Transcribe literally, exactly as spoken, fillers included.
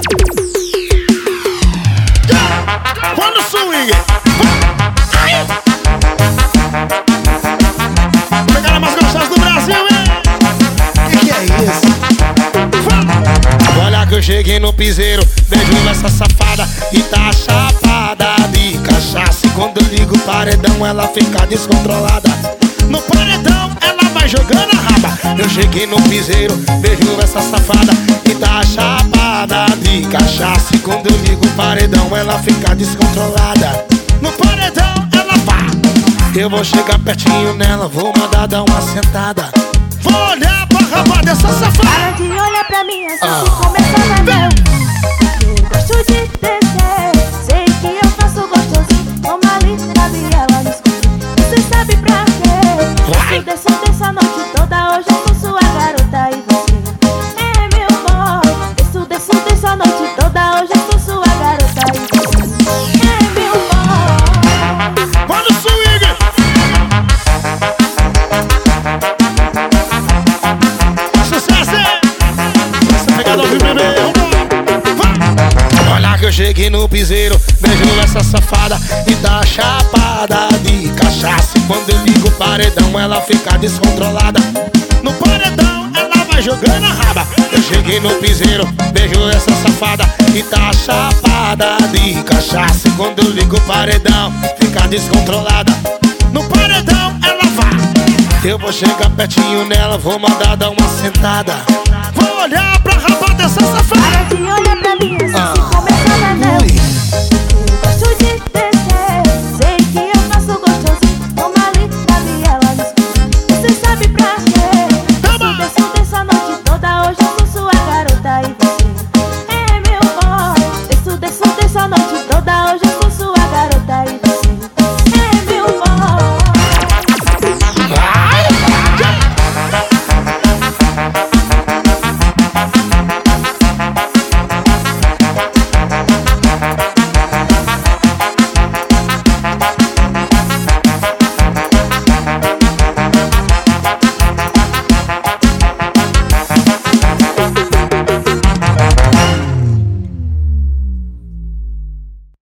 Quando o swing pegaram mais gostosas do Brasil, hein? Que que é isso? Olha que eu cheguei no piseiro, beijo essa safada e tá chapada de cachaça. E quando eu ligo o paredão, ela fica descontrolada. No paredão, ela vai jogando a raba. Eu cheguei no piseiro, beijo essa safada e tá chapada de cachaça. E quando eu ligo o paredão, ela fica descontrolada. No paredão, ela vai. Eu vou chegar pertinho nela, vou mandar dar uma sentada. Vou olhar pra raba dessa safada. Para de olhar pra mim assim Ah. que começa a meu. Eu gosto de descer, sei que eu faço gostosinho. Toma ali, sabe ela no escuro. Você sabe pra quê? Vai. Eu desço dessa noite toda, hoje eu sou sua garota e você é meu boy. Desço, desço dessa noite toda, hoje eu sou sua garota e você é meu boy. Manda o swing! Sucesso! Essa pegada ao vivo, bebê! Olha que eu cheguei no piseiro, beijo essa safada e tá chapada de cachaça. E quando eu ligo o paredão, ela fica descontrolada. No paredão, ela vai jogando a raba. Eu cheguei no piseiro, beijo essa safada e tá chapada de cachaça. E quando eu ligo o paredão, fica descontrolada. No paredão, ela vai. Eu vou chegar pertinho nela, vou mandar dar uma sentada. Vou olhar pra raba dessa safada. Para de